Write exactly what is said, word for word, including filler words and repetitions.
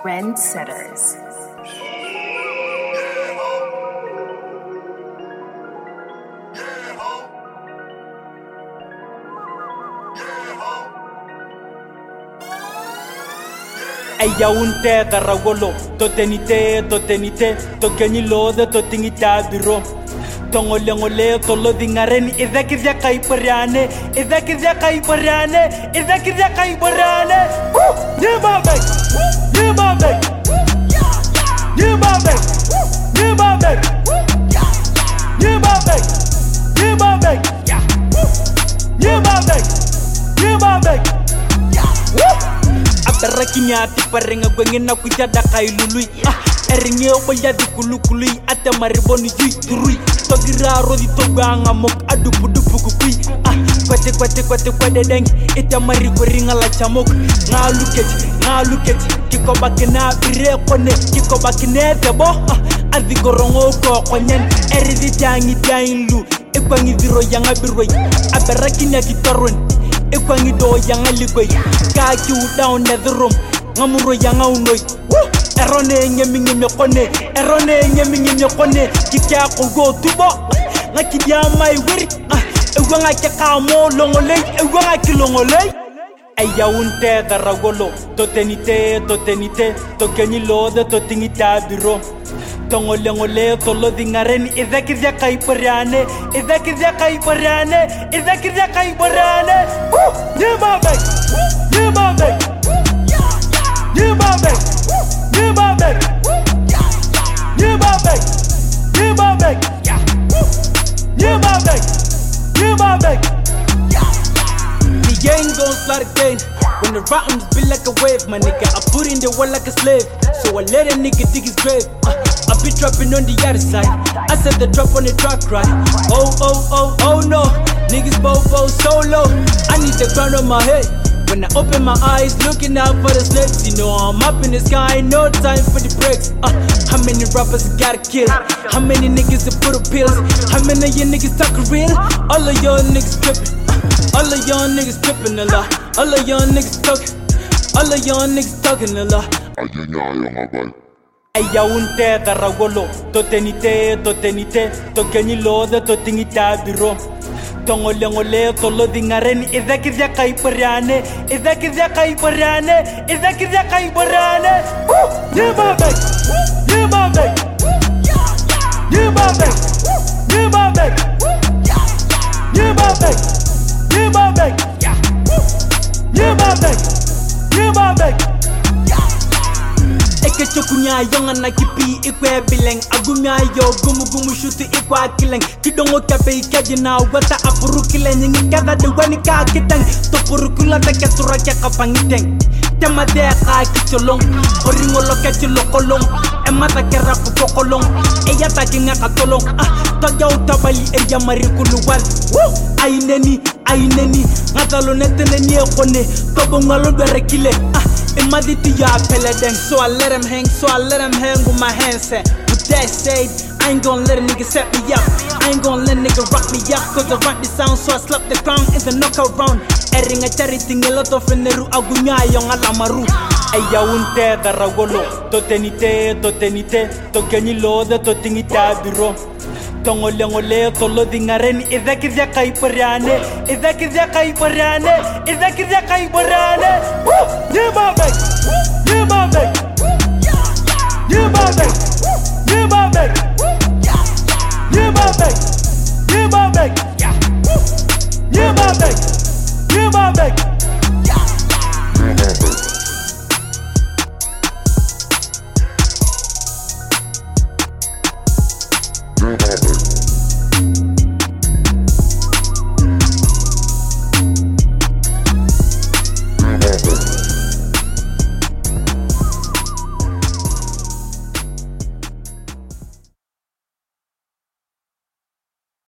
Trendsetters. Aya unte garagolo to tenite to tenite to kenyilo de to tingita biro tongole ngole to lo dingaren izakizya kai parane izakizya kai parane izakizya kai parane yeba bek yeba bek yeba bek yeba bek yeba bek yeba bek yeba bek yeba bek Abarakinya tiparenga gwengena kujada kailului ah eringe oya dikulukului atamariboni ji turui togira rodi toganga mok adupu dupu kukui ah kwete kwete kwete kwede deng itamari goringa la chamok ngaluketi ngaluketi kikobakina bire kone kikobakine debo ah azigorongo ko konyen eridi tangi tainlu ekwangi ziro yanga biroi abarakinya kitoron ekwangi do yanga ligoy ka ki down the room ngamuro yanga unoi erone nyemi nyemi kone erone nyemi nyemi kone kikya ko go tubo ngakidia mai wiri ewanga ka mo longolei ewanga kilongolei aya unte garagolo to tenite to tenite to kenyilo de to tingita biro tongole ngole to lo dingaren izakizya kai parane izakizya kai parane izakizya kai parane yeba bek yeba bek yeba bek yeba bek yeba bek yeba bek yeba bek yeba bek the gang gon' start again when the rottens be like a wave my nigga I put in the work like a slave so I let a nigga dig his grave uh, I be dropping on the other side. I said the drop on the track right. Oh, oh, oh, oh no. Niggas both both solo. I need the ground on my head. When I open my eyes, looking out for the snakes. You know I'm up in the sky, no time for the breaks. Uh, how many rappers gotta kill? How many niggas to put up pills? How many of you niggas talking real? All of y'all niggas tripping. Uh, all of y'all niggas tripping a lot. All of y'all niggas talking. All of y'all niggas talking a lot. Aya unte garagolo to tenite to tenite to kenyilo de to tingita biro tongole ngole to lo dingaren izakizya kai parane izakizya kai parane izakizya kai parane yeba bek yeba bek yeba bek yeba bek yeba bek yeba bek yeba bek yeba bek Ekechokunya yonga na kipi ikwe bileng agumya yo gumu gumu shuti ikwa kileng kidongo kape ikajina wata apuru kileng ngi kada de wani ka kiteng to purukula ta ketura ke kapangiteng tema de ka kicholong oringo lokati lokolong emata kera ku pokolong eya ta kinga katolong ah to jaw tabali eya marikuluwal woo aineni aineni ngatalo netene ni ekone to bongalo berekile ah Imaditi ya peledeng, so I let him hang, so I let him hang with my handset. With that said, I ain't gon' let a nigga set me up. I ain't gon' let a nigga rock me up, cause I rock the sound, so I slap the crown in the knockout round. Ering a charity a lot of eneru agunya yung alamaru. Aya unte garagolo, to tenite, to tenite, to kenyilo de to tingita biro. Tongole ngole to lo dingaren izakizya kai parane izakizya kai parane izakizya kai parane yeba bek yeba bek yeba bek yeba bek yeba bek yeba bek yeba bek yeba bek Yeba bek